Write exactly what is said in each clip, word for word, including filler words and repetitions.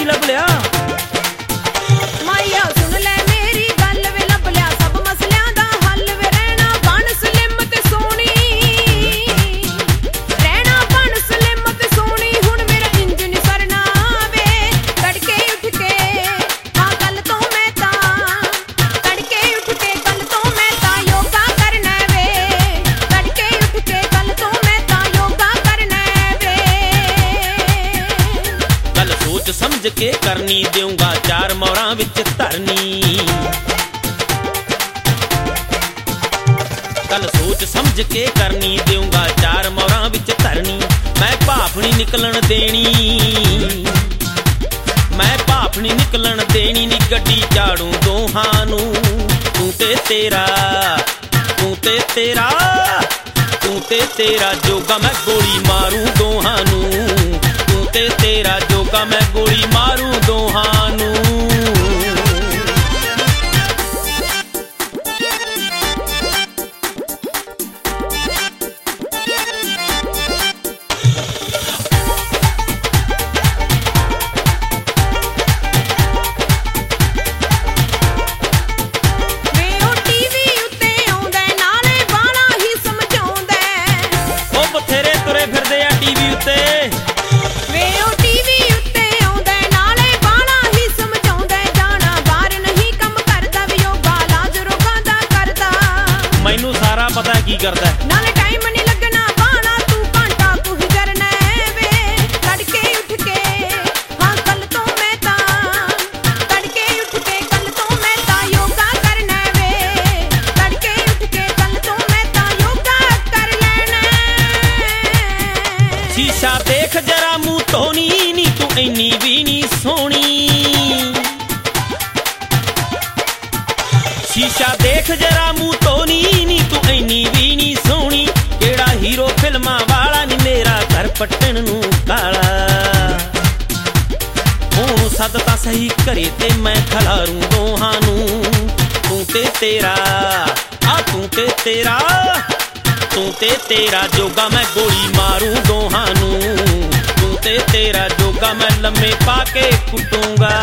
ਕੀ ਲੱਭ ਲਿਆ? ਮਾਇਆ ਸੁਣ ਲੈ ਮੇਰੀ ਗੱਲ ਵੇ, ਲੱਭ ਲਿਆ ਸਭ ਮਸਲਿਆਂ ਦਾ ਹੱਲ ਵੇ। ਰਹਿਣਾ ਬਣ ਸਲਿਮ ਤੇ ਸੋਹਣੀ, ਰਹਿਣਾ ਬਣ ਸਲਿਮ ਤੇ ਸੋਹਣੀ। ਹੁਣ ਮੇਰਾ ਇੰਜ ਨੀ ਸਰਨਾ ਵੇ, ਤੜਕੇ ਉੱਠ ਕੇ ਹਾਂ ਕੱਲ ਤੋਂ ਮੈਂ ਤਾਂ, ਤੜਕੇ ਉੱਠ ਕੇ ਕੱਲ ਤੋਂ ਮੈਂ ਤਾਂ ਯੋਗਾ ਕਰਨਾ ਵੇ, ਤੜਕੇ ਉੱਠ ਕੇ ਕੱਲ ਤੋਂ ਮੈਂ ਤਾਂ ਯੋਗਾ ਕਰਨਾ ਵੇ। ਗੱਲ ਸੋਚ ਸਮਝ ਕੇ ਕਰਨੀ, ਦੇਊਂਗਾ ਚਾਰ ਮੋਹਰਾਂ ਵਿੱਚ ਧਰਨੀ। ਗੱਲ ਸੋਚ ਸਮਝ ਕੇ ਕਰਨੀ, ਦੇਊਂਗਾ ਚਾਰ ਮੋਹਰਾਂ ਵਿੱਚ ਧਰਨੀ। ਮੈਂ ਭਾਫ ਨੀ ਨਿਕਲਣ ਦੇਣੀ, ਮੈਂ ਭਾਫ ਨੀ ਨਿਕਲਣ ਦੇਣੀ ਨੀ। ਗੱਡੀ ਝਾੜੂ ਦੋਹਾਂ ਨੂੰ, ਤੂੰ ਤੇ ਤੇਰਾ, ਤੂੰ ਤੇ ਤੇਰਾ, ਤੂੰ ਤੇ ਤੇਰਾ ਜੋਗਾ ਮੈਂ ਗੋਲੀ ਮਾਰੂ ਦੋਹਾਂ ਨੂੰ, ਤੂੰ ਤੇ ਤੇਰਾ ਜੋਗਾ ਮੈਂ ਗੋਲੀ ਮਾਰੂ ਦੋਹਾਂ ਨੂੰ। ਮੈਨੂੰ ਸਾਰਾ ਪਤਾ ਕੀ ਕਰਦਾ, ਨਾਲੇ ਟਾਈਮ ਨਹੀਂ ਲੱਗਣਾ ਬਾਣਾ, ਤੂੰ ਘੰਟਾ ਕੁ ਹੀ ਕਰਨਾ ਵੇ। ਤੜਕੇ ਉੱਠ ਕੇ ਹਾਂ ਕੱਲ ਤੋਂ ਮੈਂ ਤਾਂ, ਤੜਕੇ ਉੱਠ ਕੇ ਕੱਲ ਤੋਂ ਮੈਂ ਤਾਂ ਯੋਗਾ ਕਰਨਾ ਵੇ, ਤੜਕੇ ਉੱਠ ਕੇ ਕੱਲ ਤੋਂ ਮੈਂ ਤਾਂ ਯੋਗਾ ਕਰ ਲੈਣਾ। ਸ਼ੀਸ਼ਾ ਦੇਖ ਜਰਾ ਮੂੰਹ ਧੋਣੀ ਨੀ, ਤੂੰ ਇੰਨੀ ਵੀ ਨੀ ਸੋਹਣੀ। ਸ਼ੀਸ਼ਾ ਦੇਖ ਜਰਾ ਮੂੰਹ ਧੋਣੀ ਨੀ, ਤੂੰ ਇੰਨੀ ਵੀ ਨੀ ਸੋਹਣੀ। ਕਿਹੜਾ ਹੀਰੋ ਫਿਲਮਾਂ ਵਾਲਾ ਨੀ ਮੇਰਾ ਘਰ ਪੱਟਣ ਨੂੰ ਕਾਲਾ। ਹੁਣ ਸੱਦ ਤਾਂ ਸਹੀ ਘਰੇ ਤੇ ਮੈਂ ਖਲਾਰੂ ਦੋਹਾਂ ਨੂੰ, ਤੂੰ ਤੇ ਤੇਰਾ, ਆ ਤੂੰ ਤੇ ਤੇਰਾ, ਤੂੰ ਤੇ ਤੇਰਾ ਜੋਗਾ ਮੈਂ ਗੋਲੀ ਮਾਰੂ ਦੋਹਾਂ ਨੂੰ, ਤੂੰ ਤੇ ਤੇਰਾ ਜੋਗਾ ਮੈਂ ਲੰਮੇ ਪਾ ਕੇ ਕੁੱਟੂੰਗਾ।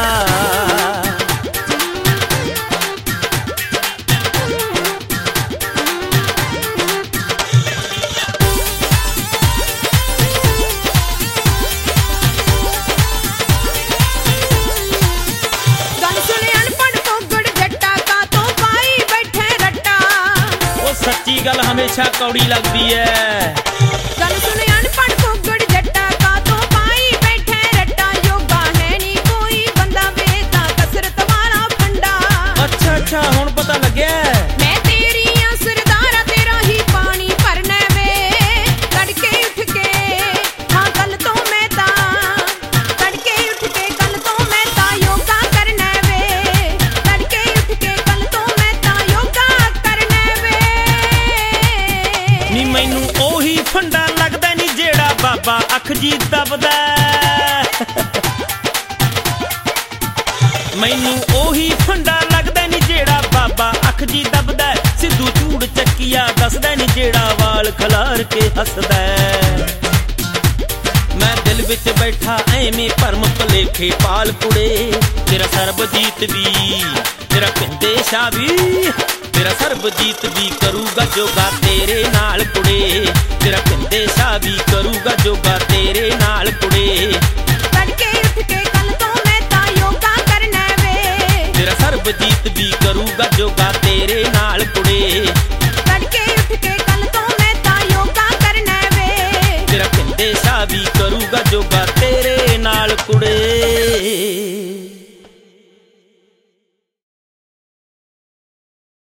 ਸੱਚੀ ਗੱਲ ਹਮੇਸ਼ਾ ਕੌੜੀ ਲੱਗਦੀ ਐ। ਗੱਲ ਸੁਣ ਅਨਪੜ੍ਹ ਕੋਗੜ ਜੱਟਾ, ਕਾਤੋਂ ਪਾਈ ਬੈਠੇ ਰੱਟਾ। ਯੋਗਾ ਹੈ ਨੀ ਕੋਈ ਬੰਦਾ ਵੇ, ਤਾਂ ਕਸਰਤ ਵਾਲਾ ਫੰਡਾ। ਅੱਛਾ ਅੱਛਾ ਹੁਣ ਪਤਾ ਲੱਗਿਆ, ਮੈਂ ਤੇਰੀਆਂ ਸਰਦਾਰਾ ਤੇਰਾ ਹੀ ਪਾਣੀ ਭਰਨਾ ਵੇ। ਤੜਕੇ ਉੱਠ ਕੇ ਹਾਂ ਕੱਲ ਤੋਂ ਮੈਂ ਤਾਂ, ਤੜਕੇ ਉੱਠ ਕੇ ਕੱਲ ਤੋਂ ਮੈਂ ਤਾਂ ਯੋਗਾ ਕਰਨਾ ਵੇ, ਤੜਕੇ ਉੱਠ ਕੇ ਕੱਲ ਤੋਂ ਮੈਂ ਤਾਂ ਯੋਗਾ ਕਰਨਾ ਵੇ। ਨੀ ਮੈਨੂੰ ਉਹੀ ਫੰਡਾ ਲੱਗਦਾ ਨੀ ਜਿਹੜਾ ਬਾਬਾ ਅੱਖ ਜੀ ਦਬਦਾ। ਮੈਨੂੰ ਉਹੀ ਫੰਡਾ ਲੱਗਦਾ ਨੀ ਜਿਹੜਾ ਬਾਬਾ ਅੱਖ ਜੀ ਦਬਦਾ। ਸਿੱਧੂ ਝੂੜ ਚੱਕੀਆ ਦੱਸਦਾ ਨੀ ਜਿਹੜਾ ਵਾਲ ਖਲਾਰ ਕੇ ਹੱਸਦਾ। ਮੈਂ ਦਿਲ ਵਿੱਚ ਬੈਠਾ ਐਵੇਂ ਭਰਮ ਭਲੇਖੇ ਪਾਲ ਕੁੜੇ। ਤੇਰਾ ਸਰਬਜੀਤ ਵੀ, ਤੇਰਾ ਕਹਿੰਦੇ ਸ਼ਾਹ ਵੀ, ਤੇਰਾ ਸਰਬਜੀਤ ਵੀ ਕਰੂਗਾ ਜੋਗਾ ਤੇਰੇ ਨਾਲ ਕੁੜੇ। ਤੇਰਾ ਕਹਿੰਦੇ ਸ਼ਾਹ ਵੀ ਕਰੂਗਾ ਜੋਗਾ ਤੇਰੇ ਨਾਲ ਕੁੜੇ। ਤੜਕੇ ਉੱਠ ਕੇ ਕੱਲ ਤੋਂ ਮੈਂ ਤਾਂ ਯੋਗਾ ਕਰਨਾ ਵੇ, ਤੇਰਾ ਸਰਬਜੀਤ ਵੀ ਕਰੂਗਾ ਜੋਗਾ ਤੇਰੇ ਨਾਲ ਕੁੜੇ। ਤੜਕੇ ਉੱਠ ਕੇ ਕੱਲ ਤੋਂ ਮੈਂ ਤਾਂ ਯੋਗਾ ਕਰਨਾ ਵੇ, ਤੇਰਾ ਕਹਿੰਦੇ ਸ਼ਾਹ ਵੀ ਕਰੂਗਾ ਜੋਗਾ ਤੇਰੇ ਨਾਲ ਕੁੜੇ।